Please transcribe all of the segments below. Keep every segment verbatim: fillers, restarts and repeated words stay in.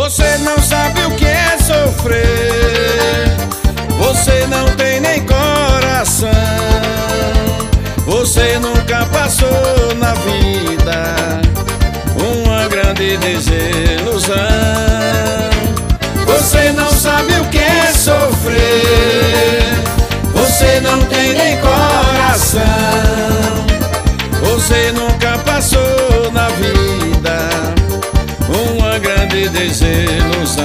Você não sabe o que é sofrer, você não tem nem coração, você nunca passou na vida uma grande desilusão. Você não sabe o que é sofrer, você não tem nem coração, você nunca passou na vida uma grande desilusão.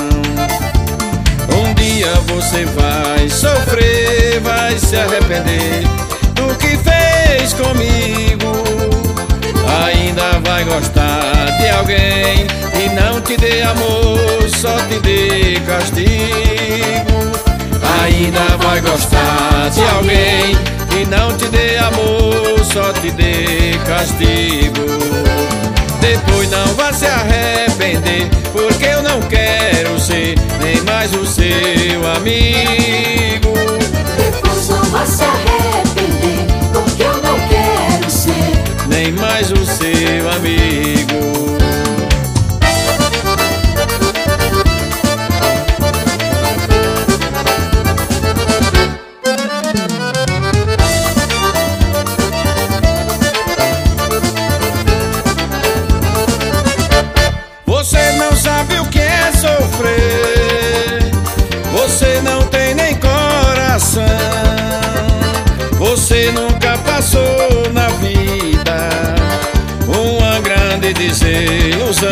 Um dia você vai sofrer, vai se arrepender do que fez comigo. Ainda vai gostar de alguém que não te dê amor, só te dê castigo. Ainda vai gostar de alguém que não te dê amor, só te dê castigo. Depois não vai se arrepender, porque eu não quero ser nem mais o seu amigo. Depois não vai se arrepender, porque eu não quero ser nem mais o seu amigo. Você não sabe o que é sofrer, você não tem nem coração, você nunca passou na vida uma grande desilusão.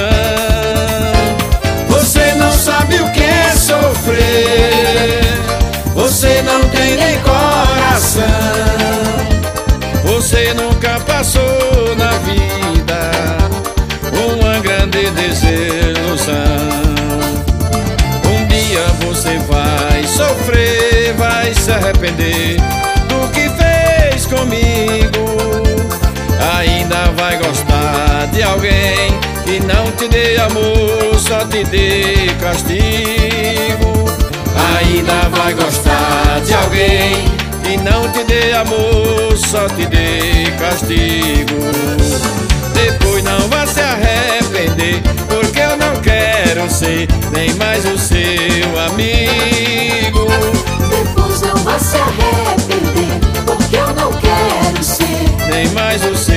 Você não sabe o que é sofrer, você não tem nem coração, você nunca passou na vida uma grande desilusão. Um dia você vai sofrer, vai se arrepender do que fez comigo. Ainda vai gostar de alguém que não te dê amor, só te dê castigo. Ainda vai gostar de alguém que não te dê amor, só te dê castigo. Depois não vai se arrepender, porque eu não quero ser nem mais o seu amigo. Depois não vai se arrepender, porque eu não quero ser nem mais o seu